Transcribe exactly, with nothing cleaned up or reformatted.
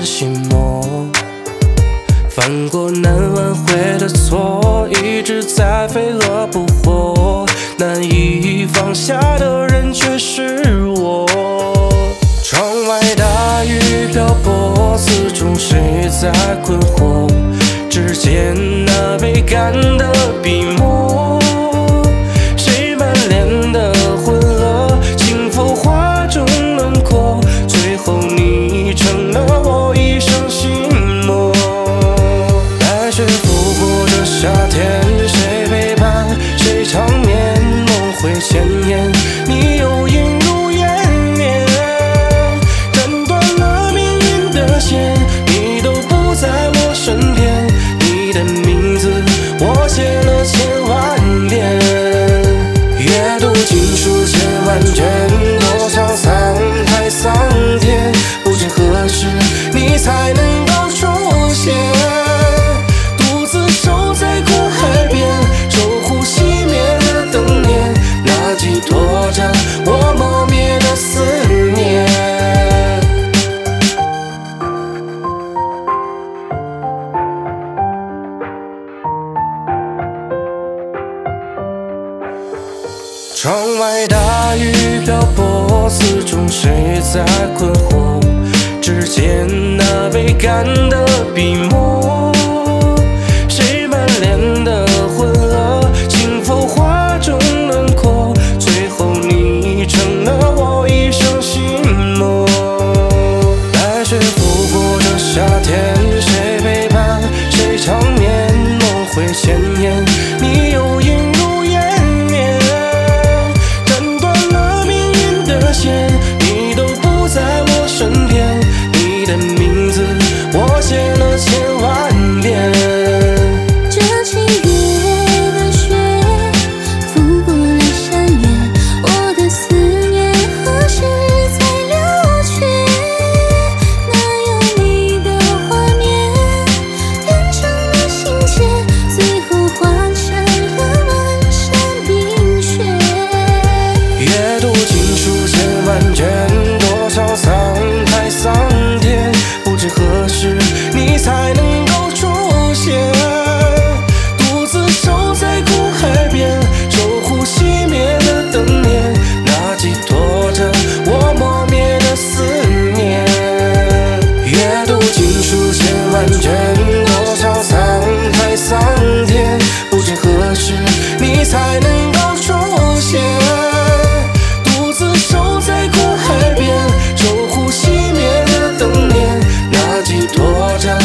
心魔，犯过难挽回的错，一直在飞蛾扑火，难以放下的人却是我。窗外大雨瓢泼，此中谁在困惑？只见那被干的笔墨，谁满脸的浑噩，轻浮画中轮廓，最后你成了我一生心魔。白雪覆过的夏天，谁背叛谁长眠，梦回千年，你又映入眼帘，斩断了命运的线，你都不在我身边，你的名字我写了千万遍，阅读经书千万卷，多少沧海桑田，不知何时你才能够出现，独自守在苦海边，守护熄灭的灯念，那寄托着我磨灭的思念。窗外大雨瓢泼，此中谁在困惑？只见那被干的笔墨，谁满脸的浑噩，轻浮画中轮廓，最后你成了我一生心魔。白雪覆过的夏天，谁背叛谁长眠，梦回千年，你又映入眼帘，斩断了命运的线，你都不在我身边，你的名字我写了千万遍。 这七月的雪拂过了山岳，我的思念何时才流去？那有你的画面变成了心结，最后化成了满山冰雪。 阅读经书千万卷，多少沧海桑田，不知何时你才能够出现，独自守在苦海边，守护熄灭的灯念，那寄托着我磨灭的思念。阅读经书千万卷，多少沧海桑田，不知何时你才能够出现，独自守在苦海边，守护熄灭的灯念，那寄托着